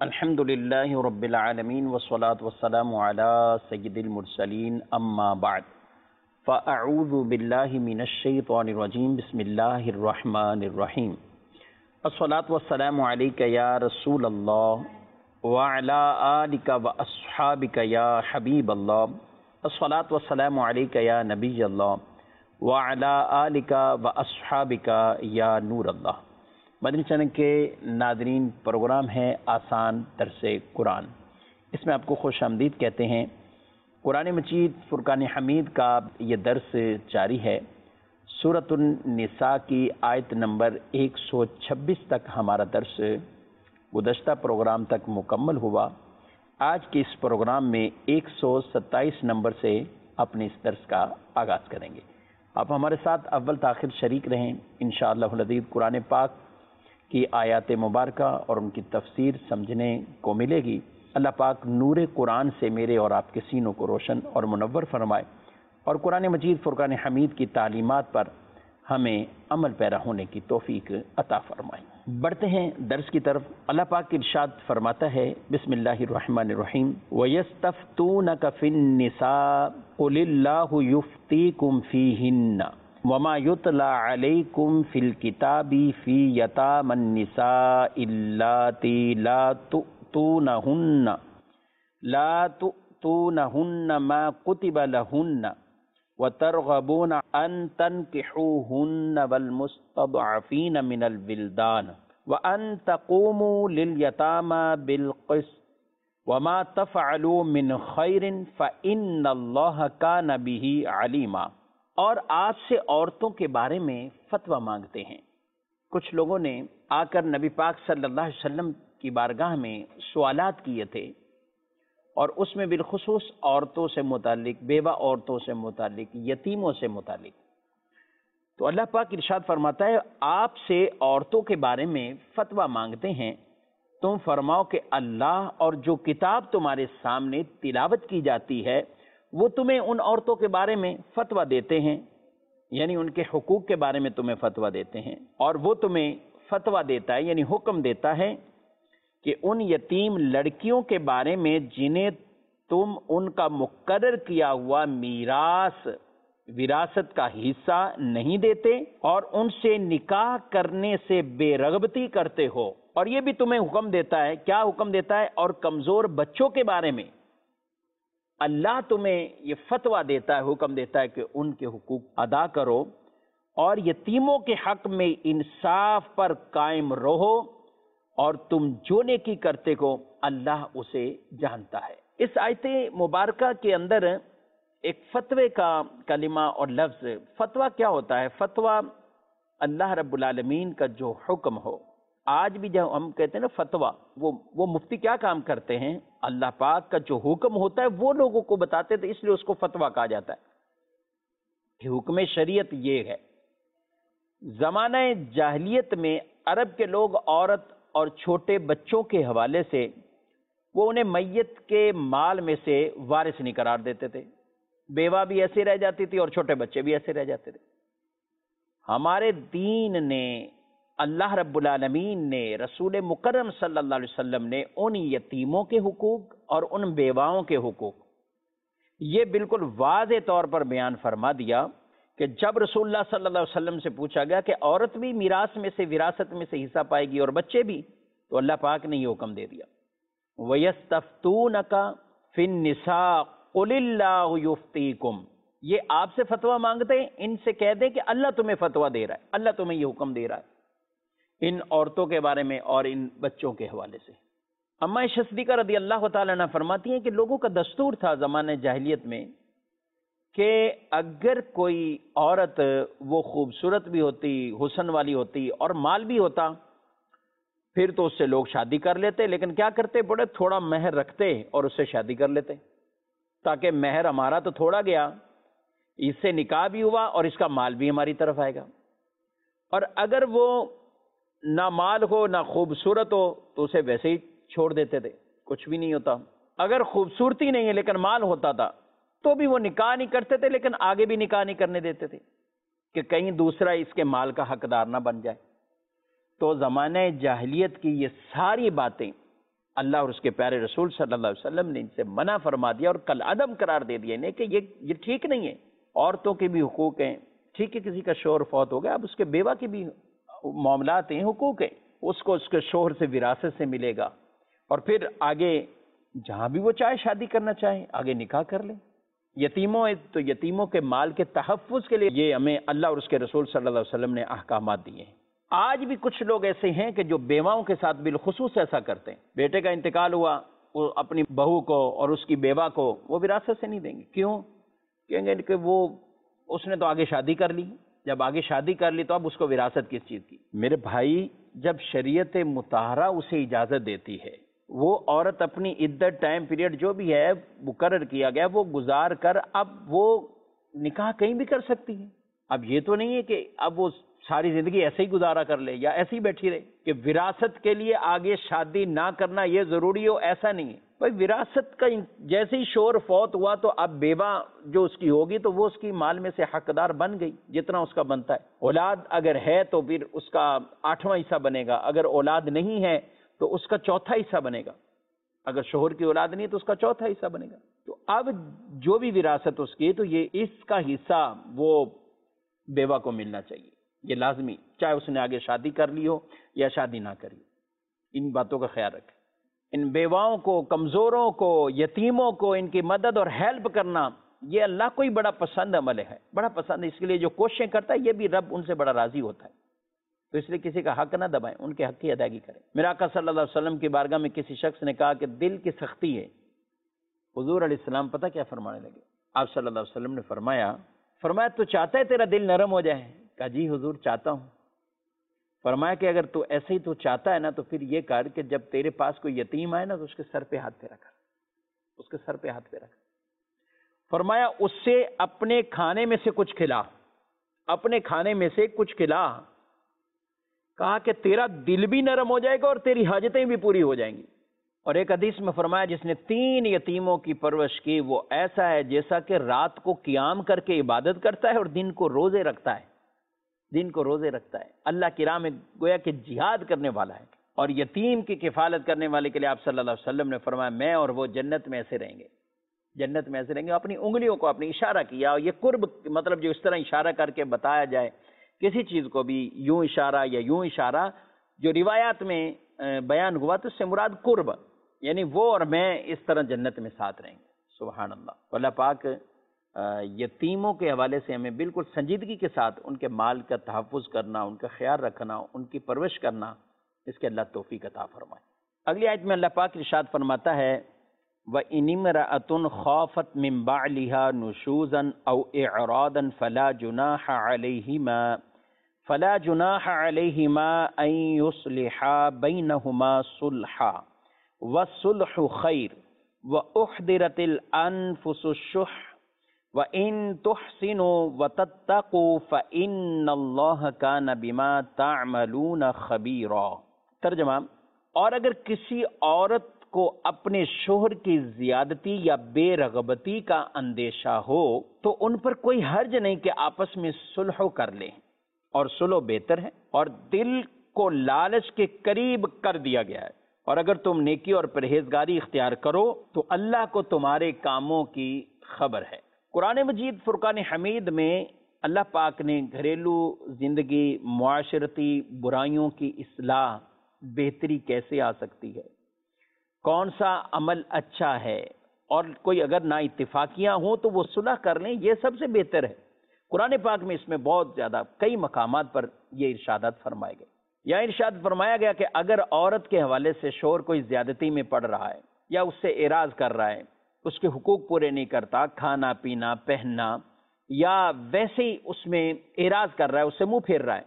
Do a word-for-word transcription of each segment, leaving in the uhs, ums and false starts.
الحمد للہ رب العالمین والصلاة والسلام علی سید المرسلین اما بعد فاعوذ باللہ من الشیطان الرجیم بسم اللہ الرحمن الرحیم الصلاة والسلام علیک یا رسول اللہ وعلی آلک واصحابک یا حبیب اللہ الصلاة والسلام علیک یا نبی اللہ وعلی آلک واصحابک یا نور اللہ۔ مدنی چینل کے ناظرین، پروگرام ہے آسان درس قرآن۔ اس میں آپ کو خوش آمدید کہتے ہیں۔ قرآن مجید فرقان حمید کا یہ درس جاری ہے۔ سورۃ النساء کی آیت نمبر ایک سو چھبیس تک ہمارا درس گزشتہ پروگرام تک مکمل ہوا۔ آج کے اس پروگرام میں ایک سو ستائیس نمبر سے اپنے اس درس کا آغاز کریں گے۔ آپ ہمارے ساتھ اول تاخیر شریک رہیں۔ انشاءاللہ العزیز قرآن پاک کی آیات مبارکہ اور ان کی تفسیر سمجھنے کو ملے گی۔ اللہ پاک نور قرآن سے میرے اور آپ کے سینوں کو روشن اور منور فرمائے، اور قرآن مجید فرقان حمید کی تعلیمات پر ہمیں عمل پیرا ہونے کی توفیق عطا فرمائے۔ بڑھتے ہیں درس کی طرف۔ اللہ پاک ارشاد فرماتا ہے، بسم اللہ الرحمن الرحیم، وَيَسْتَفْتُونَكَ فِي النِّسَاءِ قُلِ اللَّهُ يُفْتِيكُمْ فِيهِنَّ وما يتلى عليكم في الكتاب في يتامى النساء اللاتي لا تؤتونهن لا تؤتونهن ما كتب لهن وترغبون أن تنكحوهن والمستضعفين من الولدان وأن تقوموا لليتامى بالقسط وما تفعلوا من خير فإن الله كان به عليما۔ اور آپ سے عورتوں کے بارے میں فتویٰ مانگتے ہیں۔ کچھ لوگوں نے آ کر نبی پاک صلی اللہ علیہ وسلم کی بارگاہ میں سوالات کیے تھے، اور اس میں بالخصوص عورتوں سے متعلق، بیوہ عورتوں سے متعلق، یتیموں سے متعلق۔ تو اللہ پاک ارشاد فرماتا ہے، آپ سے عورتوں کے بارے میں فتویٰ مانگتے ہیں، تم فرماؤ کہ اللہ اور جو کتاب تمہارے سامنے تلاوت کی جاتی ہے وہ تمہیں ان عورتوں کے بارے میں فتویٰ دیتے ہیں، یعنی ان کے حقوق کے بارے میں تمہیں فتویٰ دیتے ہیں، اور وہ تمہیں فتویٰ دیتا ہے، یعنی حکم دیتا ہے کہ ان یتیم لڑکیوں کے بارے میں جنہیں تم ان کا مقرر کیا ہوا میراث وراثت کا حصہ نہیں دیتے اور ان سے نکاح کرنے سے بے رغبتی کرتے ہو، اور یہ بھی تمہیں حکم دیتا ہے، کیا حکم دیتا ہے؟ اور کمزور بچوں کے بارے میں اللہ تمہیں یہ فتویٰ دیتا ہے، حکم دیتا ہے کہ ان کے حقوق ادا کرو، اور یتیموں کے حق میں انصاف پر قائم رہو، اور تم جو نیکی کرتے ہو اللہ اسے جانتا ہے۔ اس آیت مبارکہ کے اندر ایک فتوے کا کلمہ اور لفظ، فتویٰ کیا ہوتا ہے؟ فتویٰ اللہ رب العالمین کا جو حکم ہو۔ آج بھی جب ہم کہتے ہیں نا فتویٰ، وہ وہ مفتی کیا کام کرتے ہیں؟ اللہ پاک کا جو حکم ہوتا ہے وہ لوگوں کو بتاتے تھے، اس لیے اس کو فتویٰ کہا جاتا ہے۔ حکم شریعت یہ ہے۔ زمانہ جاہلیت میں عرب کے لوگ عورت اور چھوٹے بچوں کے حوالے سے وہ انہیں میت کے مال میں سے وارث نہیں قرار دیتے تھے، بیوہ بھی ایسے رہ جاتی تھی اور چھوٹے بچے بھی ایسے رہ جاتے تھے۔ ہمارے دین نے، اللہ رب العالمین نے، رسول مکرم صلی اللہ علیہ وسلم نے ان یتیموں کے حقوق اور ان بیواؤں کے حقوق یہ بالکل واضح طور پر بیان فرما دیا کہ جب رسول اللہ صلی اللہ علیہ وسلم سے پوچھا گیا کہ عورت بھی میراث میں سے، وراثت میں سے حصہ پائے گی اور بچے بھی، تو اللہ پاک نے یہ حکم دے دیا، وَيَسْتَفْتُونَكَ فِي النِّسَاءِ قُلِ اللَّهُ يُفْتِيكُمْ۔ یہ آپ سے فتویٰ مانگتے ہیں، ان سے کہہ دیں کہ اللہ تمہیں فتویٰ دے رہا ہے، اللہ تمہیں یہ حکم دے رہا ہے ان عورتوں کے بارے میں اور ان بچوں کے حوالے سے۔ اماں عائشہ صدیقہ رضی اللہ تعالیٰ عنہ فرماتی ہیں کہ لوگوں کا دستور تھا زمانہ جاہلیت میں کہ اگر کوئی عورت وہ خوبصورت بھی ہوتی، حسن والی ہوتی اور مال بھی ہوتا، پھر تو اس سے لوگ شادی کر لیتے، لیکن کیا کرتے؟ بڑے تھوڑا مہر رکھتے اور اس سے شادی کر لیتے، تاکہ مہر ہمارا تو تھوڑا گیا، اس سے نکاح بھی ہوا اور اس کا مال بھی ہماری طرف آئے گا۔ اور اگر وہ نہ مال ہو نہ خوبصورت ہو تو اسے ویسے ہی چھوڑ دیتے تھے، کچھ بھی نہیں ہوتا۔ اگر خوبصورتی نہیں ہے لیکن مال ہوتا تھا تو بھی وہ نکاح نہیں کرتے تھے، لیکن آگے بھی نکاح نہیں کرنے دیتے تھے کہ کہیں دوسرا اس کے مال کا حقدار نہ بن جائے۔ تو زمانہ جاہلیت کی یہ ساری باتیں اللہ اور اس کے پیارے رسول صلی اللہ علیہ وسلم نے ان سے منع فرما دیا اور کل عدم قرار دے دیا انہیں کہ یہ یہ ٹھیک نہیں ہے۔ عورتوں کے بھی حقوق ہیں، ٹھیک ہے کسی کا شوہر فوت ہو گیا، اب اس کے بیوہ کے بھی معاملات ہیں، حقوق ہیں، اس کو اس کے شوہر سے وراثت سے ملے گا، اور پھر آگے جہاں بھی وہ چاہے شادی کرنا چاہے آگے نکاح کر لیں۔ یتیموں تو یتیموں کے مال کے تحفظ کے لیے یہ ہمیں اللہ اور اس کے رسول صلی اللہ علیہ وسلم نے احکامات دیے ہیں۔ آج بھی کچھ لوگ ایسے ہیں کہ جو بیواؤں کے ساتھ بالخصوص ایسا کرتے ہیں، بیٹے کا انتقال ہوا، وہ اپنی بہو کو اور اس کی بیوہ کو وہ وراثت سے نہیں دیں گے۔ کیوں؟ کہیں گے کہ وہ اس نے تو آگے شادی کر لی، جب آگے شادی کر لی تو اب اس کو وراثت کس چیز کی؟ میرے بھائی، جب شریعت مطہرہ اسے اجازت دیتی ہے، وہ عورت اپنی عدت ٹائم پیریڈ جو بھی ہے مقرر کیا گیا وہ گزار کر اب وہ نکاح کہیں بھی کر سکتی ہے۔ اب یہ تو نہیں ہے کہ اب وہ ساری زندگی ایسے ہی گزارا کر لے یا ایسے ہی بیٹھی رہے کہ وراثت کے لیے آگے شادی نہ کرنا یہ ضروری ہو، ایسا نہیں ہے بھائی۔ وراثت کا جیسے ہی شوہر فوت ہوا تو اب بیوہ جو اس کی ہوگی تو وہ اس کی مال میں سے حقدار بن گئی جتنا اس کا بنتا ہے۔ اولاد اگر ہے تو پھر اس کا آٹھواں حصہ بنے گا، اگر اولاد نہیں ہے تو اس کا چوتھا حصہ بنے گا، اگر شوہر کی اولاد نہیں ہے تو اس کا چوتھا حصہ بنے گا۔ تو اب جو بھی وراثت اس کی تو یہ اس کا حصہ وہ بیوہ کو ملنا چاہیے، یہ لازمی، چاہے اس نے آگے شادی کر لی ہو یا شادی نہ کری ہو۔ ان باتوں کا خیال رکھیں۔ ان بیواؤں کو، کمزوروں کو، یتیموں کو ان کی مدد اور ہیلپ کرنا یہ اللہ کو ہی بڑا پسند عمل ہے، بڑا پسند ہے، اس کے لیے جو کوششیں کرتا ہے یہ بھی رب ان سے بڑا راضی ہوتا ہے۔ تو اس لیے کسی کا حق نہ دبائیں، ان کے حق کی ادائیگی کریں۔ میرا آقا صلی اللہ علیہ وسلم کی بارگاہ میں کسی شخص نے کہا کہ دل کی سختی ہے، حضور علیہ السلام پتہ کیا فرمانے لگے؟ آپ صلی اللہ علیہ وسلم نے فرمایا فرمایا تو چاہتا ہے تیرا دل نرم ہو جائے؟ کہا جی حضور چاہتا ہوں۔ فرمایا کہ اگر تو ایسے ہی تو چاہتا ہے نا تو پھر یہ کر کہ جب تیرے پاس کوئی یتیم آئے نا تو اس کے سر پہ ہاتھ پہ رکھ، اس کے سر پہ ہاتھ پہ رکھ۔ فرمایا اس سے اپنے کھانے میں سے کچھ کھلا، اپنے کھانے میں سے کچھ کھلا۔ کہا کہ تیرا دل بھی نرم ہو جائے گا اور تیری حاجتیں بھی پوری ہو جائیں گی۔ اور ایک حدیث میں فرمایا جس نے تین یتیموں کی پرورش کی وہ ایسا ہے جیسا کہ رات کو قیام کر کے عبادت کرتا ہے اور دن کو روزے رکھتا ہے، دن کو روزے رکھتا ہے، اللہ کی راہ میں گویا کہ جہاد کرنے والا ہے۔ اور یتیم کی کفالت کرنے والے کے لیے آپ صلی اللہ علیہ وسلم نے فرمایا میں اور وہ جنت میں ایسے رہیں گے، جنت میں ایسے رہیں گے۔ اپنی انگلیوں کو اپنی اشارہ کیا، اور یہ قرب مطلب جو اس طرح اشارہ کر کے بتایا جائے کسی چیز کو بھی یوں اشارہ یا یوں اشارہ جو روایات میں بیان ہوا تو اس سے مراد قرب، یعنی وہ اور میں اس طرح جنت میں ساتھ رہیں گے۔ سبحان اللہ۔ اللہ پاک یتیموں کے حوالے سے ہمیں بالکل سنجیدگی کے ساتھ ان کے مال کا تحفظ کرنا، ان کا خیال رکھنا، ان کی پرورش کرنا، اس کے اللہ توفیق عطا فرمائے۔ اگلی آیت میں اللہ پاک ارشاد فرماتا ہے وَإِنِ امْرَأَةٌ خَافَتْ مِنْ بَعْلِهَا نُشُوزًا أَوْ إِعْرَاضًا فَلَا جُنَاحَ عَلَيْهِمَا فَلَا جُنَاحَ عَلَيْهِمَا أَنْ يُصْلِحَا بَيْنَهُمَا صُلْحًا وَالصُّلْحُ خَيْرٌ وَأُحْضِرَتِ الْأَنفُسُ الشُّحَّ وَإِن تُحْسِنُوا وَتَتَّقُوا فَإِنَّ اللَّهَ كَانَ بِمَا تَعْمَلُونَ خَبِيرًا۔ ترجمہ، اور اگر کسی عورت کو اپنے شوہر کی زیادتی یا بے رغبتی کا اندیشہ ہو تو ان پر کوئی حرج نہیں کہ آپس میں صلح کر لیں، اور صلح بہتر ہے اور دل کو لالچ کے قریب کر دیا گیا ہے، اور اگر تم نیکی اور پرہیزگاری اختیار کرو تو اللہ کو تمہارے کاموں کی خبر ہے۔ قرآن مجید فرقان حمید میں اللہ پاک نے گھریلو زندگی، معاشرتی برائیوں کی اصلاح، بہتری کیسے آ سکتی ہے، کون سا عمل اچھا ہے، اور کوئی اگر نا اتفاقیاں ہوں تو وہ صلح کر لیں، یہ سب سے بہتر ہے۔ قرآن پاک میں اس میں بہت زیادہ کئی مقامات پر یہ ارشادات فرمائے گئے۔ یا ارشاد فرمایا گیا کہ اگر عورت کے حوالے سے شوہر کوئی زیادتی میں پڑ رہا ہے یا اس سے اعراض کر رہا ہے، اس کے حقوق پورے نہیں کرتا، کھانا پینا پہننا، یا ویسے ہی اس میں اعراض کر رہا ہے، اس سے منہ پھیر رہا ہے،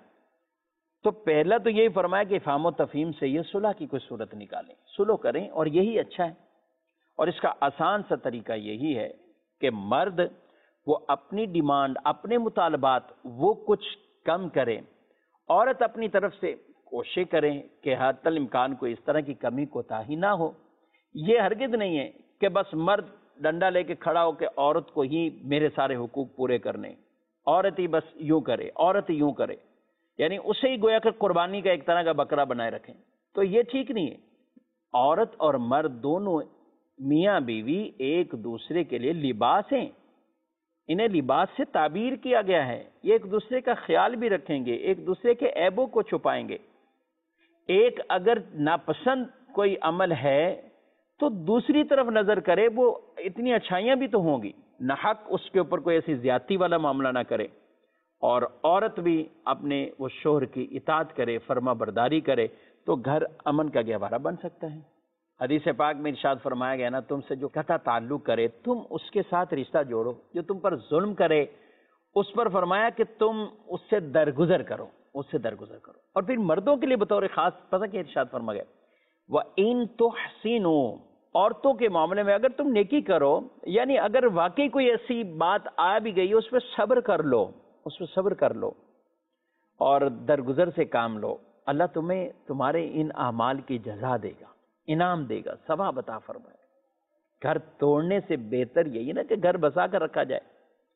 تو پہلا تو یہی فرمایا کہ افہام و تفہیم سے یہ صلح کی کوئی صورت نکالیں، صلح کریں، اور یہی اچھا ہے۔ اور اس کا آسان سا طریقہ یہی ہے کہ مرد وہ اپنی ڈیمانڈ، اپنے مطالبات وہ کچھ کم کریں، عورت اپنی طرف سے کوشش کریں کہ حتی الامکان کو اس طرح کی کمی کوتاہی نہ ہو۔ یہ ہرگز نہیں ہے کہ بس مرد ڈنڈا لے کے کھڑا ہو کہ عورت کو ہی میرے سارے حقوق پورے کرنے، عورت ہی بس یوں کرے، عورت ہی یوں کرے، یعنی اسے ہی گویا کہ قربانی کا ایک طرح کا بکرا بنائے رکھیں، تو یہ ٹھیک نہیں ہے۔ عورت اور مرد دونوں میاں بیوی ایک دوسرے کے لیے لباس ہیں، انہیں لباس سے تعبیر کیا گیا ہے، یہ ایک دوسرے کا خیال بھی رکھیں گے، ایک دوسرے کے عیبوں کو چھپائیں گے۔ ایک اگر ناپسند کوئی عمل ہے تو دوسری طرف نظر کرے، وہ اتنی اچھائیاں بھی تو ہوں گی، نہ حق اس کے اوپر کوئی ایسی زیادتی والا معاملہ نہ کرے، اور عورت بھی اپنے وہ شوہر کی اطاعت کرے، فرما برداری کرے، تو گھر امن کا گہوارہ بن سکتا ہے۔ حدیث پاک میں ارشاد فرمایا گیا نا، تم سے جو قطع تعلق کرے تم اس کے ساتھ رشتہ جوڑو، جو تم پر ظلم کرے اس پر فرمایا کہ تم اس سے درگزر کرو، اس سے درگزر کرو۔ اور پھر مردوں کے لیے بطور خاص پتہ کیا ارشاد فرمایا گیا، وَإِن تُحْسِنُوا، عورتوں کے معاملے میں اگر تم نیکی کرو، یعنی اگر واقعی کوئی ایسی بات آ بھی گئی اس پہ صبر کر لو، اس پہ صبر کر لو اور درگزر سے کام لو، اللہ تمہیں تمہارے ان اعمال کی جزا دے گا، انعام دے گا، ثواب عطا فرمائے گا۔ گھر توڑنے سے بہتر یہی نا کہ گھر بسا کر رکھا جائے۔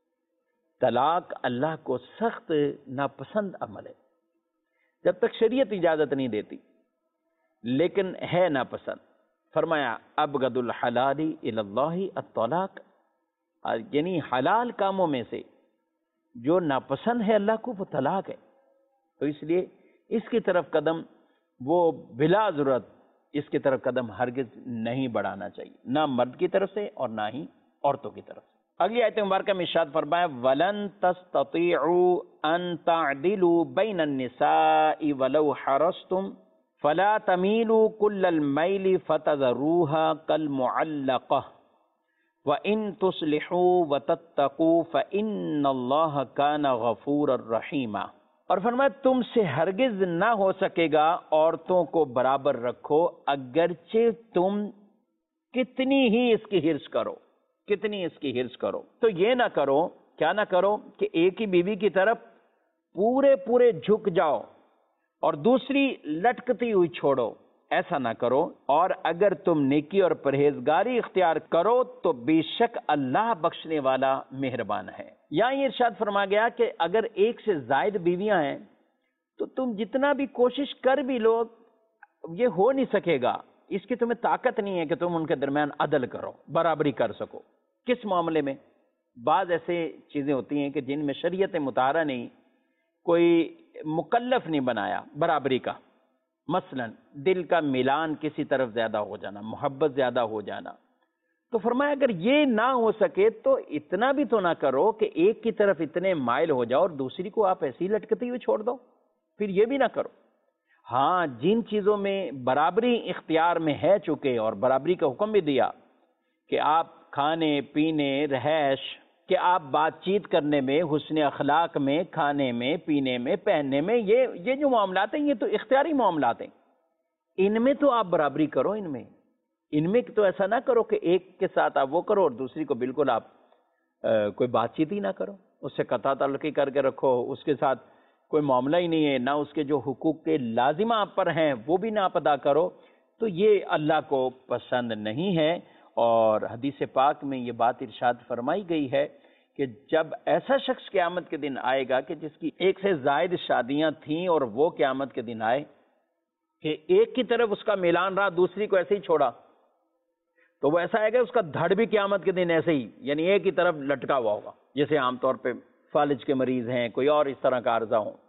طلاق اللہ کو سخت ناپسند عمل ہے، جب تک شریعت اجازت نہیں دیتی، لیکن ہے ناپسند۔ فرمایا ابغض الحلال الی اللہ الطلاق، یعنی حلال کاموں میں سے جو ناپسند ہے اللہ کو وہ طلاق ہے، تو اس لیے اس کی طرف قدم وہ بلا ضرورت اس کی طرف قدم ہرگز نہیں بڑھانا چاہیے، نہ مرد کی طرف سے اور نہ ہی عورتوں کی طرف سے۔ اگلی آیت مبارکہ میں ارشاد فرمایا وَلَن تَسْتَطِيعُوا أَن تَعْدِلُوا بَيْنَ النِّسَاءِ وَلَوْ حَرَصْتُمْ فَلَا تَمِيلُوا كُلَّ الْمَيْلِ فَتَذَرُوهَا كَالْمُعَلَّقَةِ وَإِن تُصْلِحُوا وَتَتَّقُوا فَإِنَّ اللَّهَ كَانَ غَفُورًا رَحِيمًا۔ اور فرمایا تم سے ہرگز نہ ہو سکے گا عورتوں کو برابر رکھو، اگرچہ تم کتنی ہی اس کی حرص کرو، کتنی اس کی حرص کرو، تو یہ نہ کرو، کیا نہ کرو کہ ایک ہی بیوی کی طرف پورے پورے جھک جاؤ اور دوسری لٹکتی ہوئی چھوڑو، ایسا نہ کرو، اور اگر تم نیکی اور پرہیزگاری اختیار کرو تو بے شک اللہ بخشنے والا مہربان ہے۔ یہاں یہ ارشاد فرما گیا کہ اگر ایک سے زائد بیویاں ہیں تو تم جتنا بھی کوشش کر بھی لو یہ ہو نہیں سکے گا، اس کی تمہیں طاقت نہیں ہے کہ تم ان کے درمیان عدل کرو، برابری کر سکو۔ کس معاملے میں؟ بعض ایسے چیزیں ہوتی ہیں کہ جن میں شریعت مطہرہ نہیں، کوئی مکلف نہیں بنایا برابری کا، مثلا دل کا ملان کسی طرف زیادہ ہو جانا، محبت زیادہ ہو جانا، تو فرمایا اگر یہ نہ ہو سکے تو اتنا بھی تو نہ کرو کہ ایک کی طرف اتنے مائل ہو جاؤ اور دوسری کو آپ ایسی لٹکتی ہوئی چھوڑ دو، پھر یہ بھی نہ کرو۔ ہاں جن چیزوں میں برابری اختیار میں ہے چکے اور برابری کا حکم بھی دیا کہ آپ کھانے پینے رہائش، کہ آپ بات چیت کرنے میں، حسن اخلاق میں، کھانے میں، پینے میں، پہننے میں، یہ یہ جو معاملات ہیں یہ تو اختیاری معاملات ہیں، ان میں تو آپ برابری کرو، ان میں ان میں تو ایسا نہ کرو کہ ایک کے ساتھ آپ وہ کرو اور دوسری کو بالکل آپ کوئی بات چیت ہی نہ کرو، اس سے قطع تعلقی کر کے رکھو، اس کے ساتھ کوئی معاملہ ہی نہیں ہے، نہ اس کے جو حقوق کے لازمہ آپ پر ہیں وہ بھی نہ آپ ادا کرو، تو یہ اللہ کو پسند نہیں ہے۔ اور حدیث پاک میں یہ بات ارشاد فرمائی گئی ہے کہ جب ایسا شخص قیامت کے دن آئے گا کہ جس کی ایک سے زائد شادیاں تھیں اور وہ قیامت کے دن آئے کہ ایک کی طرف اس کا میلان رہا، دوسری کو ایسے ہی چھوڑا، تو وہ ایسا ہے کہ اس کا دھڑ بھی قیامت کے دن ایسے ہی، یعنی ایک کی طرف لٹکا ہوا ہوگا، جیسے عام طور پہ فالج کے مریض ہیں، کوئی اور اس طرح کا عرضہ ہو،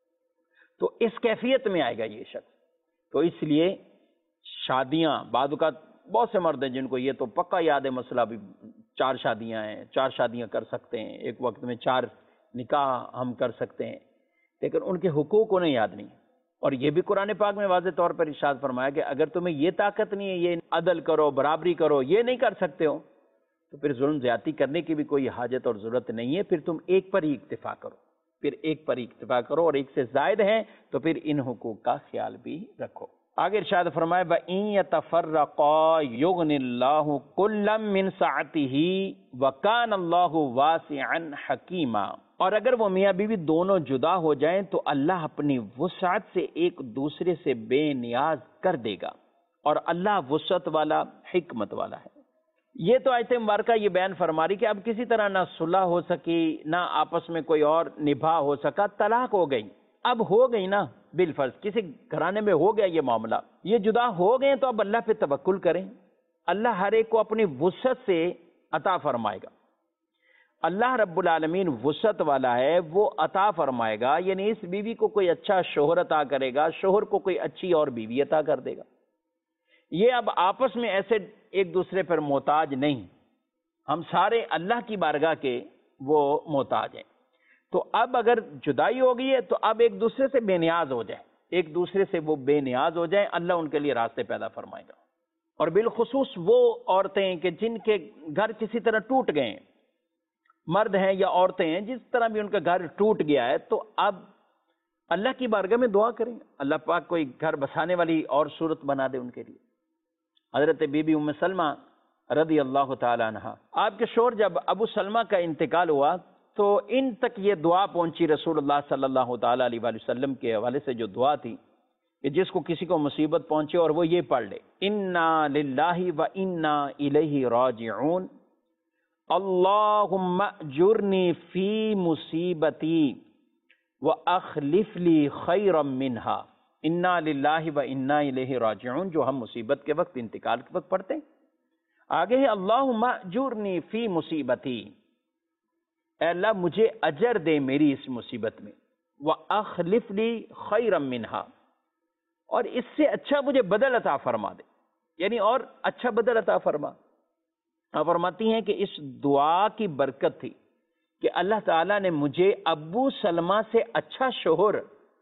تو اس کیفیت میں آئے گا یہ شخص۔ تو اس لیے شادیاں، بعض اوقات بہت سے مرد ہیں جن کو یہ تو پکا یاد ہے مسئلہ، بھی چار شادیاں ہیں، چار شادیاں کر سکتے ہیں، ایک وقت میں چار نکاح ہم کر سکتے ہیں، لیکن ان کے حقوق انہیں یاد نہیں۔ اور یہ بھی قرآن پاک میں واضح طور پر ارشاد فرمایا کہ اگر تمہیں یہ طاقت نہیں ہے، یہ عدل کرو، برابری کرو، یہ نہیں کر سکتے ہو، تو پھر ظلم زیادتی کرنے کی بھی کوئی حاجت اور ضرورت نہیں ہے، پھر تم ایک پر ہی اکتفا کرو، پھر ایک پر ہی اکتفا کرو، اور ایک سے زائد ہیں تو پھر ان حقوق کا خیال بھی رکھو۔ آگے ارشاد فرمائے وَإِن يَتَفَرَّقَا يُغْنِ اللَّهُ كُلًّا مِّن سَعَتِهِ وَكَانَ اللَّهُ وَاسِعًا حَكِيمًا۔ اور اگر وہ میاں بیوی دونوں جدا ہو جائیں تو اللہ اپنی وسعت سے ایک دوسرے سے بے نیاز کر دے گا، اور اللہ وسعت والا، حکمت والا ہے۔ یہ تو آیت مبارکہ یہ بیان فرما رہی کہ اب کسی طرح نہ صلح ہو سکی، نہ آپس میں کوئی اور نبھا ہو سکا، طلاق ہو گئی، اب ہو گئی نا، بالفرض کسی گھرانے میں ہو گیا یہ معاملہ، یہ جدا ہو گئے تو اب اللہ پہ توکل کریں، اللہ ہر ایک کو اپنی وسعت سے عطا فرمائے گا۔ اللہ رب العالمین وسعت والا ہے، وہ عطا فرمائے گا، یعنی اس بیوی کو کوئی اچھا شوہر عطا کرے گا، شوہر کو کوئی اچھی اور بیوی عطا کر دے گا۔ یہ اب آپس میں ایسے ایک دوسرے پر محتاج نہیں، ہم سارے اللہ کی بارگاہ کے وہ محتاج ہیں۔ تو اب اگر جدائی ہو گئی ہے تو اب ایک دوسرے سے بے نیاز ہو جائیں، ایک دوسرے سے وہ بے نیاز ہو جائیں، اللہ ان کے لیے راستے پیدا فرمائے گا۔ اور بالخصوص وہ عورتیں کہ جن کے گھر کسی طرح ٹوٹ گئے ہیں، مرد ہیں یا عورتیں ہیں، جس طرح بھی ان کا گھر ٹوٹ گیا ہے، تو اب اللہ کی بارگاہ میں دعا کریں، اللہ پاک کوئی گھر بسانے والی اور صورت بنا دے ان کے لیے۔ حضرت بی بی ام سلمہ رضی اللہ تعالی عنہ، آپ کے شوہر جب ابو سلمہ کا انتقال ہوا تو ان تک یہ دعا پہنچی رسول اللہ صلی اللہ تعالی علیہ وآلہ وسلم کے حوالے سے، جو دعا تھی کہ جس کو کسی کو مصیبت پہنچے اور وہ یہ پڑھ لے، انا للہ و انا الیہ راجعون، اللہم اجرنی فی مصیبتی واخلف لی خیرا منہا۔ انا للہ و انا الیہ راجعون جو ہم مصیبت کے وقت، انتقال کے وقت پڑھتے ہیں۔ آگے ہے اللہم اجرنی فی مصیبتی، اے اللہ مجھے اجر دے میری اس مصیبت میں، واخلف لی خیرا منہا، اور اس سے اچھا مجھے بدل عطا فرما دے، یعنی اور اچھا بدل عطا فرما۔ آپ فرماتی ہیں کہ اس دعا کی برکت تھی کہ اللہ تعالیٰ نے مجھے ابو سلمہ سے اچھا شوہر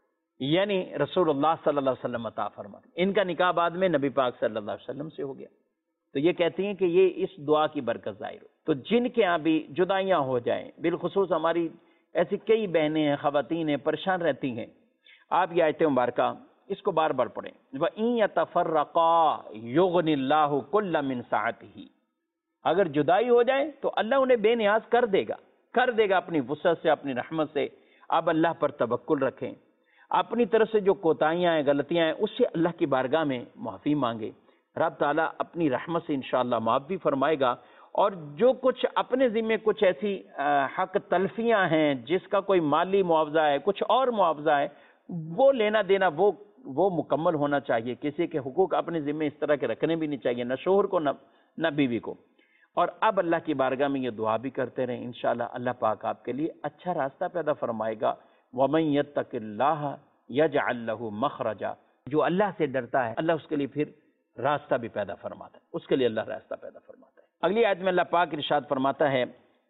یعنی رسول اللہ صلی اللہ علیہ وسلم عطا فرما دے۔ ان کا نکاح بعد میں نبی پاک صلی اللہ علیہ وسلم سے ہو گیا۔ تو یہ کہتی ہیں کہ یہ اس دعا کی برکت ظاہر ہو۔ تو جن کے ہاں بھی جدائیاں ہو جائیں، بالخصوص ہماری ایسی کئی بہنیں ہیں، خواتین ہیں، پریشان رہتی ہیں، آپ یہ آیت مبارکہ اس کو بار بار پڑھیں، وَإِن يَتَفَرَّقَا يُغْنِ اللَّهُ كُلًّا مِنْ سَعَتِهِ، اگر جدائی ہو جائے تو اللہ انہیں بے نیاز کر دے گا، کر دے گا اپنی وسعت سے، اپنی رحمت سے۔ اب اللہ پر توکل رکھیں، اپنی طرف سے جو کوتاہیاں ہیں، غلطیاں ہیں، اس سے اللہ کی بارگاہ میں معافی مانگے، رب تعالیٰ اپنی رحمت سے انشاءاللہ معاف بھی فرمائے گا۔ اور جو کچھ اپنے ذمہ کچھ ایسی حق تلفیاں ہیں، جس کا کوئی مالی معاوضہ ہے، کچھ اور معاوضہ ہے، وہ لینا دینا وہ وہ مکمل ہونا چاہیے۔ کسی کے حقوق اپنے ذمہ اس طرح کے رکھنے بھی نہیں چاہیے، نہ شوہر کو نہ بیوی کو۔ اور اب اللہ کی بارگاہ میں یہ دعا بھی کرتے رہیں، انشاءاللہ اللہ پاک آپ کے لیے اچھا راستہ پیدا فرمائے گا۔ وَمَن يَتَّقِ اللَّهَ يَجْعَل لَّهُ مَخْرَجًا، جو اللہ سے ڈرتا ہے اللہ اس کے لیے پھر راستہ بھی پیدا فرماتا ہے، اس کے لیے اللہ راستہ پیدا فرماتا ہے۔ اگلی آیت میں اللہ پاک ارشاد فرماتا ہے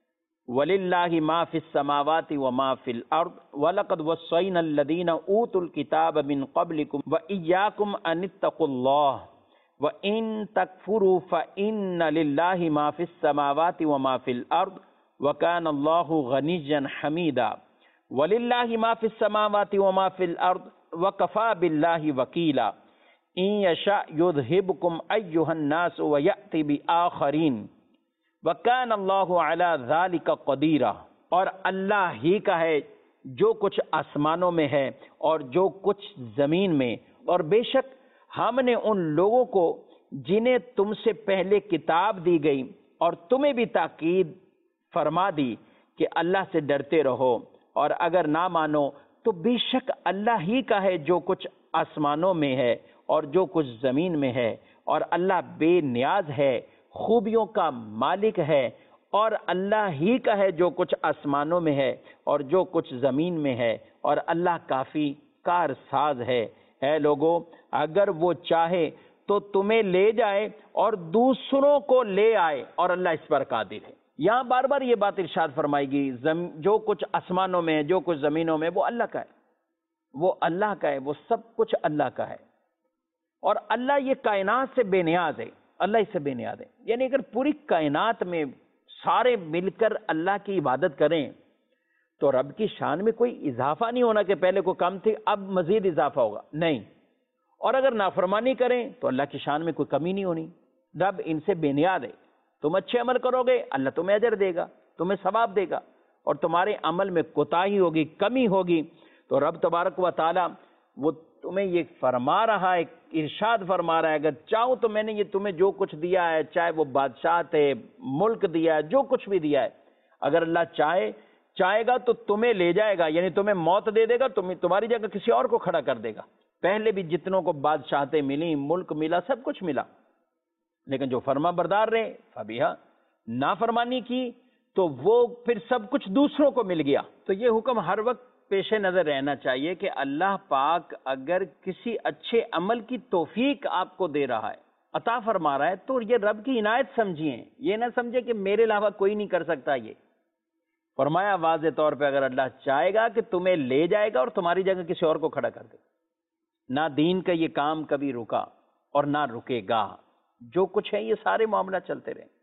وَلِلَّهِ مَا فِي السَّمَاوَاتِ وَمَا فِي الْأَرْضِ وَلَقَدْ وَصَّيْنَا الَّذِينَ أُوتُوا الْكِتَابَ مِن قَبْلِكُمْ وَإِيَّاكُمْ أَنِ اتَّقُوا اللَّهَ وَإِن تَكْفُرُوا فَإِنَّ لِلَّهِ مَا فِي السَّمَاوَاتِ وَمَا فِي الْأَرْضِ وَكَانَ اللَّهُ غَنِيًّا حَمِيدًا وَلِلَّهِ مَا فِي السَّمَاوَاتِ وَمَا فِي الْأَرْضِ وَكَفَى بِاللَّهِ وَكِيلًا إِن يَشَأْ يُذْهِبْكُمْ أَيُّهَا النَّاسُ وَيَأْتِ بِآخَرِينَ وَكَانَ اللَّهُ عَلَى ذَلِكَ قَدِيرًا، اور اللہ ہی کا ہے جو کچھ آسمانوں میں ہے اور جو کچھ زمین میں، اور بے شک ہم نے ان لوگوں کو جنہیں تم سے پہلے کتاب دی گئی اور تمہیں بھی تاکید فرما دی کہ اللہ سے ڈرتے رہو، اور اگر نہ مانو تو بے شک اللہ ہی کا ہے جو کچھ آسمانوں میں ہے اور جو کچھ زمین میں ہے، اور اللہ بے نیاز ہے، خوبیوں کا مالک ہے، اور اللہ ہی کا ہے جو کچھ آسمانوں میں ہے اور جو کچھ زمین میں ہے، اور اللہ کافی کار ساز ہے۔ اے لوگو، اگر وہ چاہے تو تمہیں لے جائے اور دوسروں کو لے آئے، اور اللہ اس پر قادر ہے۔ یہاں بار بار یہ بات ارشاد فرمائے گی، جو کچھ آسمانوں میں ہے، جو کچھ زمینوں میں، وہ اللہ کا ہے، وہ اللہ کا ہے، وہ سب کچھ اللہ کا ہے، اور اللہ یہ کائنات سے بے نیاز ہے، اللہ اس سے بے نیاز ہے۔ یعنی اگر پوری کائنات میں سارے مل کر اللہ کی عبادت کریں تو رب کی شان میں کوئی اضافہ نہیں ہونا کہ پہلے کوئی کم تھی اب مزید اضافہ ہوگا، نہیں۔ اور اگر نافرمانی کریں تو اللہ کی شان میں کوئی کمی نہیں ہونی، رب ان سے بے نیاز ہے۔ تم اچھے عمل کرو گے اللہ تمہیں اجر دے گا، تمہیں ثواب دے گا، اور تمہارے عمل میں کوتاہی ہوگی، کمی ہوگی تو رب تبارک و تعالی وہ تمہیں یہ فرما رہا ہے، ارشاد فرما رہا ہے، اگر چاہوں تو میں نے یہ تمہیں جو کچھ دیا ہے، چاہے وہ بادشاہ ہے، ملک دیا ہے، جو کچھ بھی دیا ہے، اگر اللہ چاہے چاہے گا تو تمہیں لے جائے گا، یعنی تمہیں موت دے دے گا، تمہیں تمہاری جگہ کسی اور کو کھڑا کر دے گا۔ پہلے بھی جتنوں کو بادشاہتیں ملی، ملک ملا، سب کچھ ملا، لیکن جو فرما بردار رہے فبیہا، نافرمانی کی تو وہ پھر سب کچھ دوسروں کو مل گیا۔ تو یہ حکم ہر وقت پیش نظر رہنا چاہیے کہ اللہ پاک اگر کسی اچھے عمل کی توفیق آپ کو دے رہا ہے، عطا فرما رہا ہے، تو یہ رب کی عنایت سمجھیے، یہ نہ سمجھے کہ میرے علاوہ کوئی نہیں کر سکتا۔ یہ فرمایا واضح طور پہ اگر اللہ چاہے گا کہ تمہیں لے جائے گا اور تمہاری جگہ کسی اور کو کھڑا کر دے۔ نہ دین کا یہ کام کبھی رکا اور نہ رکے گا، جو کچھ ہے یہ سارے معاملہ چلتے رہے۔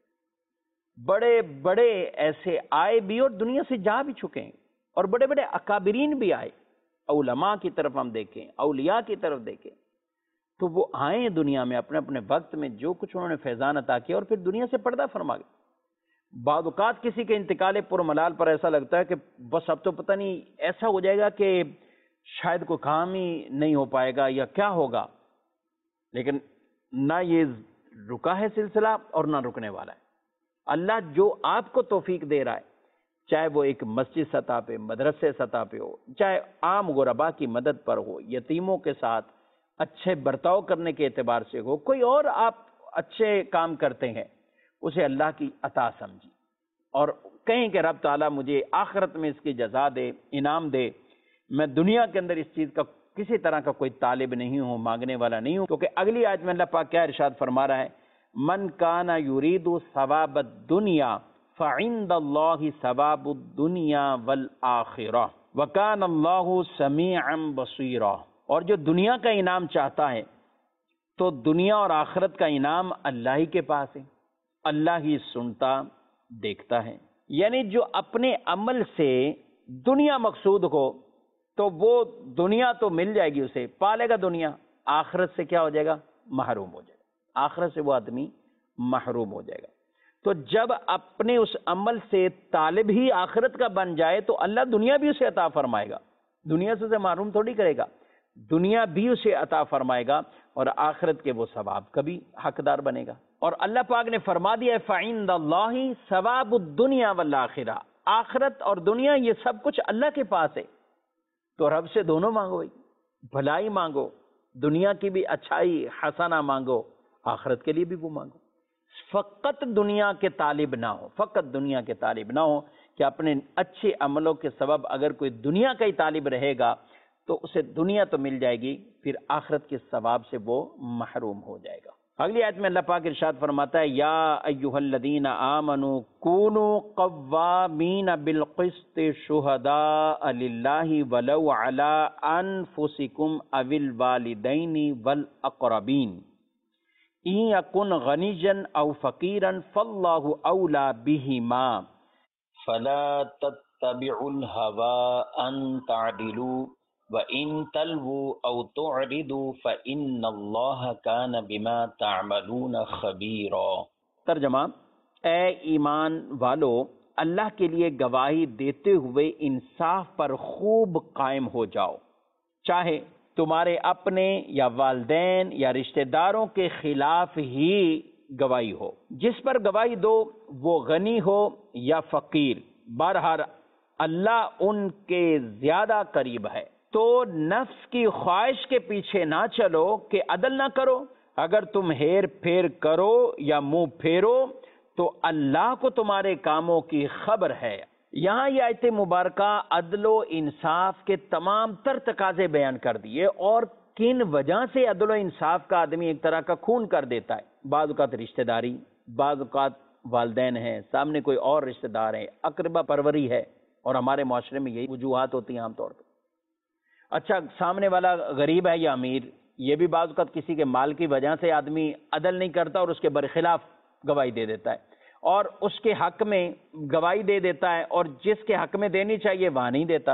بڑے بڑے ایسے آئے بھی اور دنیا سے جا بھی چکے ہیں، اور بڑے بڑے اکابرین بھی آئے، علماء کی طرف ہم دیکھیں، اولیاء کی طرف دیکھیں، تو وہ آئے دنیا میں اپنے اپنے وقت میں جو کچھ انہوں نے فیضان عطا کیا اور پھر دنیا سے پردہ فرما گئے۔ بعض اوقات کسی کے انتقال پر ملال پر ایسا لگتا ہے کہ بس اب تو پتہ نہیں ایسا ہو جائے گا کہ شاید کوئی کام ہی نہیں ہو پائے گا یا کیا ہوگا، لیکن نہ یہ رکا ہے سلسلہ اور نہ رکنے والا ہے۔ اللہ جو آپ کو توفیق دے رہا ہے، چاہے وہ ایک مسجد سطح پہ، مدرسے سطح پہ ہو، چاہے عام غربا کی مدد پر ہو، یتیموں کے ساتھ اچھے برتاؤ کرنے کے اعتبار سے ہو، کوئی اور آپ اچھے کام کرتے ہیں، اسے اللہ کی عطا سمجھی اور کہیں کہ رب تعالیٰ مجھے آخرت میں اس کی جزا دے، انعام دے۔ میں دنیا کے اندر اس چیز کا کسی طرح کا کوئی طالب نہیں ہوں، مانگنے والا نہیں ہوں، کیونکہ اگلی آیت میں اللہ پاک کیا ارشاد فرما رہا ہے، من کان یرید ثواب الدنیا فعند اللہ ثواب الدنیا والآخرہ وکان اللہ سمیعا بصیرا۔ اور جو دنیا کا انعام چاہتا ہے تو دنیا اور آخرت کا انعام اللہ ہی کے پاس ہے، اللہ ہی سنتا دیکھتا ہے۔ یعنی جو اپنے عمل سے دنیا مقصود ہو تو وہ دنیا تو مل جائے گی، اسے پالے گا دنیا، آخرت سے کیا ہو جائے گا؟ محروم ہو جائے گا، آخرت سے وہ آدمی محروم ہو جائے گا۔ تو جب اپنے اس عمل سے طالب ہی آخرت کا بن جائے تو اللہ دنیا بھی اسے عطا فرمائے گا، دنیا سے اسے محروم تھوڑی کرے گا، دنیا بھی اسے عطا فرمائے گا اور آخرت کے وہ ثواب کا بھی حقدار بنے گا۔ اور اللہ پاک نے فرما دیا ہے فَعِندَ اللَّهِ ثواب الدنیا والآخرہ، آخرت اور دنیا یہ سب کچھ اللہ کے پاس ہے۔ تو رب سے دونوں مانگو بھائی، بھلائی مانگو، دنیا کی بھی اچھائی حسنہ مانگو، آخرت کے لیے بھی وہ مانگو۔ فقط دنیا کے طالب نہ ہو، فقط دنیا کے طالب نہ ہو کہ اپنے اچھے عملوں کے سبب اگر کوئی دنیا کا ہی طالب رہے گا تو اسے دنیا تو مل جائے گی، پھر آخرت کے ثواب سے وہ محروم ہو جائے گا۔ اگلی آیت میں اللہ پاک ارشاد فرماتا ہے یا ایھا الذین آمنوا کونوا قوامین بالقسط شہداء للہ ولو علی انفسکم او الوالدین والاقربین ان یکن غنیا او فقیرا فاللہ اولی بہما فلا تتبعوا الہوی ان تعدلوا وَإِن تَلْوُوا أَوْ تُعْرِضُوا فَإِنَّ اللَّهَ كَانَ بِمَا تَعْمَلُونَ خَبِيرًا۔ ترجمہ، اے ایمان والو، اللہ کے لیے گواہی دیتے ہوئے انصاف پر خوب قائم ہو جاؤ، چاہے تمہارے اپنے یا والدین یا رشتہ داروں کے خلاف ہی گواہی ہو۔ جس پر گواہی دو وہ غنی ہو یا فقیر، بہرحال اللہ ان کے زیادہ قریب ہے۔ تو نفس کی خواہش کے پیچھے نہ چلو کہ عدل نہ کرو، اگر تم ہیر پھیر کرو یا منہ پھیرو تو اللہ کو تمہارے کاموں کی خبر ہے۔ یہاں یہ آیت مبارکہ عدل و انصاف کے تمام تر تقاضے بیان کر دیے اور کن وجہ سے عدل و انصاف کا آدمی ایک طرح کا خون کر دیتا ہے۔ بعض اوقات رشتہ داری، بعض اوقات والدین ہیں، سامنے کوئی اور رشتہ دار ہے، اقربا پروری ہے، اور ہمارے معاشرے میں یہی وجوہات ہوتی ہیں عام طور پہ۔ اچھا، سامنے والا غریب ہے یا امیر، یہ بھی بعض اوقات کسی کے مال کی وجہ سے آدمی عدل نہیں کرتا اور اس کے برخلاف گواہی دے دیتا ہے، اور اس کے حق میں گواہی دے دیتا ہے اور جس کے حق میں دینی چاہیے وہاں نہیں دیتا۔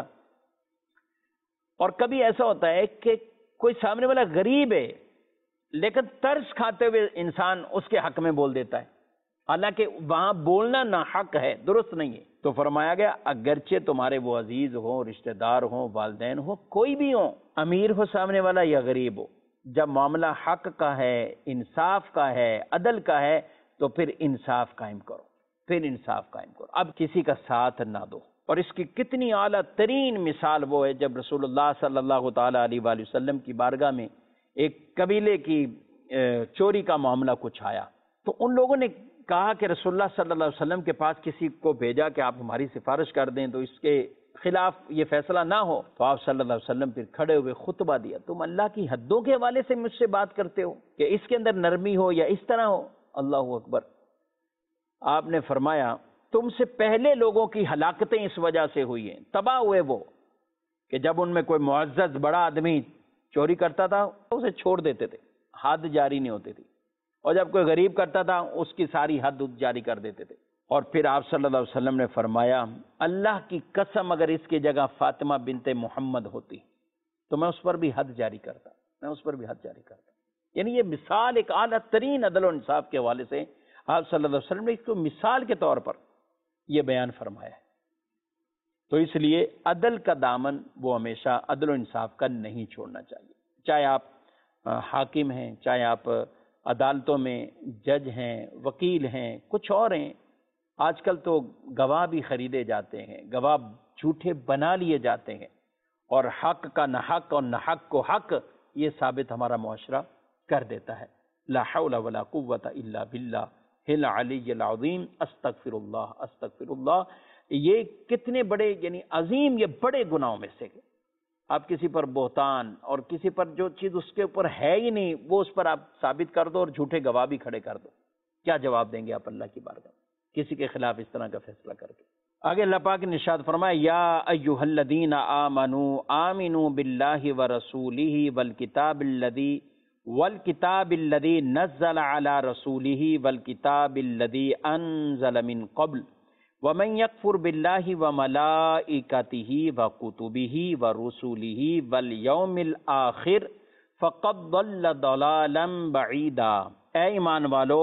اور کبھی ایسا ہوتا ہے کہ کوئی سامنے والا غریب ہے لیکن ترس کھاتے ہوئے انسان اس کے حق میں بول دیتا ہے، حالانکہ وہاں بولنا ناحق ہے، درست نہیں ہے۔ تو فرمایا گیا اگرچہ تمہارے وہ عزیز ہوں، رشتہ دار ہوں، والدین ہوں، کوئی بھی ہوں، امیر ہو سامنے والا یا غریب ہو، جب معاملہ حق کا ہے، انصاف کا ہے، عدل کا ہے، تو پھر انصاف قائم کرو، پھر انصاف قائم کرو۔ اب کسی کا ساتھ نہ دو، اور اس کی کتنی اعلیٰ ترین مثال وہ ہے جب رسول اللہ صلی اللہ تعالیٰ علیہ وآلہ وسلم کی بارگاہ میں ایک قبیلے کی چوری کا معاملہ کچھ آیا، تو ان لوگوں نے کہا کہ رسول اللہ صلی اللہ علیہ وسلم کے پاس کسی کو بھیجا کہ آپ ہماری سفارش کر دیں تو اس کے خلاف یہ فیصلہ نہ ہو۔ تو آپ صلی اللہ علیہ وسلم پھر کھڑے ہوئے خطبہ دیا، تم اللہ کی حدوں کے حوالے سے مجھ سے بات کرتے ہو کہ اس کے اندر نرمی ہو یا اس طرح ہو؟ اللہ اکبر۔ آپ نے فرمایا تم سے پہلے لوگوں کی ہلاکتیں اس وجہ سے ہوئی ہیں، تباہ ہوئے وہ کہ جب ان میں کوئی معزز بڑا آدمی چوری کرتا تھا اسے چھوڑ دیتے تھے، حد جاری نہیں ہوتی تھی، اور جب کوئی غریب کرتا تھا اس کی ساری حد جاری کر دیتے تھے۔ اور پھر آپ صلی اللہ علیہ وسلم نے فرمایا اللہ کی قسم اگر اس کی جگہ فاطمہ بنت محمد ہوتی تو میں اس پر بھی حد جاری کرتا میں اس پر بھی حد جاری کرتا یعنی یہ مثال ایک اعلیٰ ترین عدل و انصاف کے حوالے سے آپ صلی اللہ علیہ وسلم نے اس کو مثال کے طور پر یہ بیان فرمایا ہے۔ تو اس لیے عدل کا دامن وہ ہمیشہ عدل و انصاف کا نہیں چھوڑنا چاہیے، چاہے آپ حاکم ہیں، چاہے آپ عدالتوں میں جج ہیں، وکیل ہیں، کچھ اور ہیں۔ آج کل تو گواہ بھی خریدے جاتے ہیں، گواہ جھوٹے بنا لیے جاتے ہیں، اور حق کا نہ حق اور نہ حق کو حق یہ ثابت ہمارا معاشرہ کر دیتا ہے۔ لا حول ولا قوت الا باللہ العلی العظیم، استغفر اللہ استغفر اللہ۔ یہ کتنے بڑے یعنی عظیم یہ بڑے گناہوں میں سے آپ کسی پر بہتان اور کسی پر جو چیز اس کے اوپر ہے ہی نہیں وہ اس پر آپ ثابت کر دو اور جھوٹے گواہ بھی کھڑے کر دو، کیا جواب دیں گے آپ اللہ کی بارگاہ کسی کے خلاف اس طرح کا فیصلہ کر کے؟ آگے اللہ پاک نے ارشاد فرمایا یا ایھا الذین آمنوا آمنوا باللہ ورسولہ والکتاب الذی والکتاب الذی نزل علی رسولہ والکتاب الذی انزل من قبل ومن یکفر باللہ وملائکتہ وکتبہ ورسلہ والیوم الآخر فقد ضل ضلالا بعیدا۔ اے ایمان والو،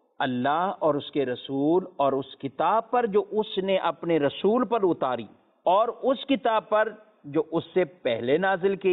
اللہ اور اس کے رسول اور اس کتاب پر جو اس نے اپنے رسول پر اتاری اور اس کتاب پر جو اس سے پہلے نازل کی،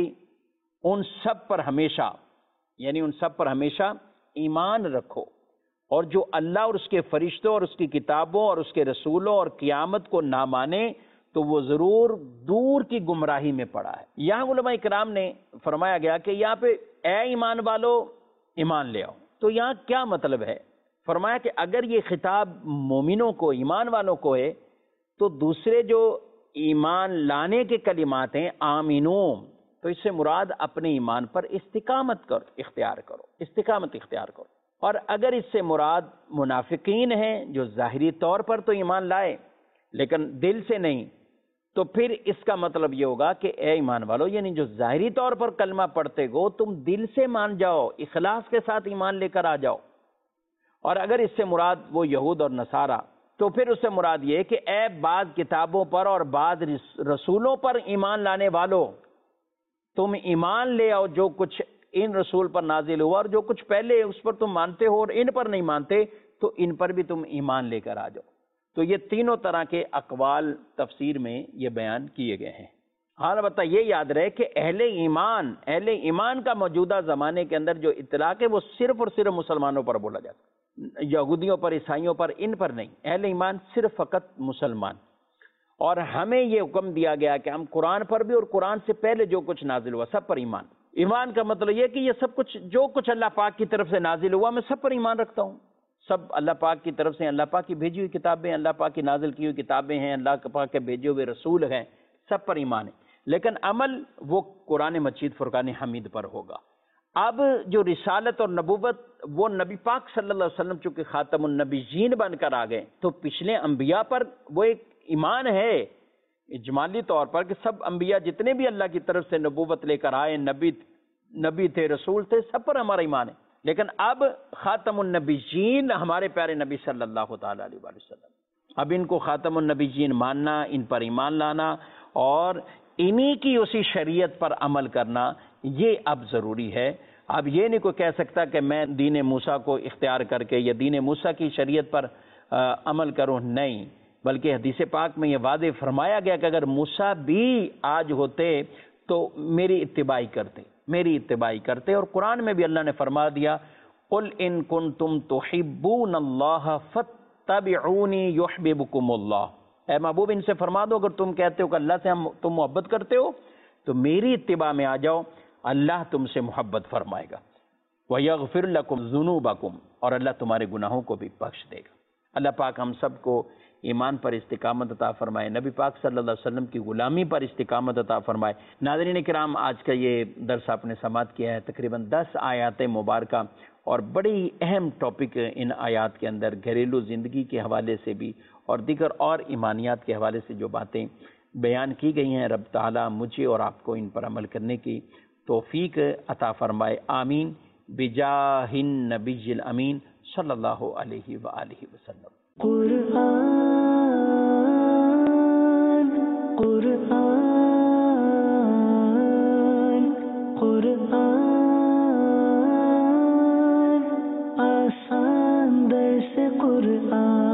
ان سب پر ہمیشہ یعنی ان سب پر ہمیشہ ایمان رکھو، اور جو اللہ اور اس کے فرشتوں اور اس کی کتابوں اور اس کے رسولوں اور قیامت کو نہ مانے تو وہ ضرور دور کی گمراہی میں پڑا ہے۔ یہاں علماء کرام نے فرمایا گیا کہ یہاں پہ اے ایمان والو ایمان لے آؤ، تو یہاں کیا مطلب ہے؟ فرمایا کہ اگر یہ خطاب مومنوں کو ایمان والوں کو ہے تو دوسرے جو ایمان لانے کے کلمات ہیں آمینو، تو اس سے مراد اپنے ایمان پر استقامت کرو اختیار کرو استقامت اختیار کرو اور اگر اس سے مراد منافقین ہیں جو ظاہری طور پر تو ایمان لائے لیکن دل سے نہیں، تو پھر اس کا مطلب یہ ہوگا کہ اے ایمان والو یعنی جو ظاہری طور پر کلمہ پڑھتے ہو تم دل سے مان جاؤ، اخلاص کے ساتھ ایمان لے کر آ جاؤ، اور اگر اس سے مراد وہ یہود اور نصارہ تو پھر اس سے مراد یہ کہ اے بعض کتابوں پر اور بعض رسولوں پر ایمان لانے والو، تم ایمان لے آؤ جو کچھ ان رسول پر نازل ہوا اور جو کچھ پہلے اس پر تم مانتے ہو اور ان پر نہیں مانتے تو ان پر بھی تم ایمان لے کر آ جاؤ۔ تو یہ تینوں طرح کے اقوال تفسیر میں یہ بیان کیے گئے ہیں۔ حال البتہ یہ یاد رہے کہ اہل ایمان اہل ایمان کا موجودہ زمانے کے اندر جو اطلاق ہے وہ صرف اور صرف مسلمانوں پر بولا جاتا ہے، یہودیوں پر، عیسائیوں پر، ان پر نہیں۔ اہل ایمان صرف فقط مسلمان، اور ہمیں یہ حکم دیا گیا کہ ہم قرآن پر بھی اور قرآن سے پہلے جو کچھ نازل ہوا سب پر ایمان۔ ایمان کا مطلب یہ کہ یہ سب کچھ جو کچھ اللہ پاک کی طرف سے نازل ہوا میں سب پر ایمان رکھتا ہوں، سب اللہ پاک کی طرف سے، اللہ پاک کی بھیجی ہوئی کتابیں، اللہ پاک کی نازل کی ہوئی کتابیں ہیں، اللہ پاک کے بھیجے ہوئے رسول ہیں، سب پر ایمان ہے، لیکن عمل وہ قرآن مجید فرقان حمید پر ہوگا۔ اب جو رسالت اور نبوت وہ نبی پاک صلی اللہ علیہ وسلم چونکہ خاتم النبیین بن کر آ گئے تو پچھلے انبیاء پر وہ ایک ایمان ہے اجمالی طور پر کہ سب انبیاء جتنے بھی اللہ کی طرف سے نبوت لے کر آئے، نبی نبی تھے، رسول تھے، سب پر ہمارا ایمان ہے، لیکن اب خاتم النبیین ہمارے پیارے نبی صلی اللہ تعالیٰ علیہ وآلہ وسلم، اب ان کو خاتم النبیین ماننا، ان پر ایمان لانا اور انہی کی اسی شریعت پر عمل کرنا یہ اب ضروری ہے۔ اب یہ نہیں کوئی کہہ سکتا کہ میں دین موسیٰ کو اختیار کر کے یا دین موسیٰ کی شریعت پر عمل کروں، نہیں، بلکہ حدیث پاک میں یہ واضح فرمایا گیا کہ اگر موسیٰ بھی آج ہوتے تو میری اتباعی کرتے میری اتباعی کرتے اور قرآن میں بھی اللہ نے فرما دیا قُلْ إِن كُنْتُمْ تُحِبُّونَ اللَّهَ فَاتَّبِعُونِي يُحْبِبْكُمُ اللَّهُ، اے محبوب ان سے فرما دو اگر تم کہتے ہو کہ اللہ سے ہم تم محبت کرتے ہو تو میری اتباع میں آ جاؤ، اللہ تم سے محبت فرمائے گا۔ وَيَغْفِرْ لَكُمْ ذُنُوبَكُمْ، اور اللہ تمہارے گناہوں کو بھی بخش دے گا۔ اللہ پاک ہم سب کو ایمان پر استقامت عطا فرمائے، نبی پاک صلی اللہ علیہ وسلم کی غلامی پر استقامت عطا فرمائے۔ ناظرین کرام، آج کا یہ درس آپ نے سماعت کیا ہے، تقریباً دس آیات مبارکہ اور بڑی اہم ٹاپک ان آیات کے اندر گھریلو زندگی کے حوالے سے بھی اور دیگر اور ایمانیات کے حوالے سے جو باتیں بیان کی گئی ہیں، رب تعالیٰ مجھے اور آپ کو ان پر عمل کرنے کی توفیق عطا فرمائے، آمین بجاہ النبی الامین صلی اللہ علیہ وآلہ وسلم۔ قرآن قرآن قرآن آسان درس قرآن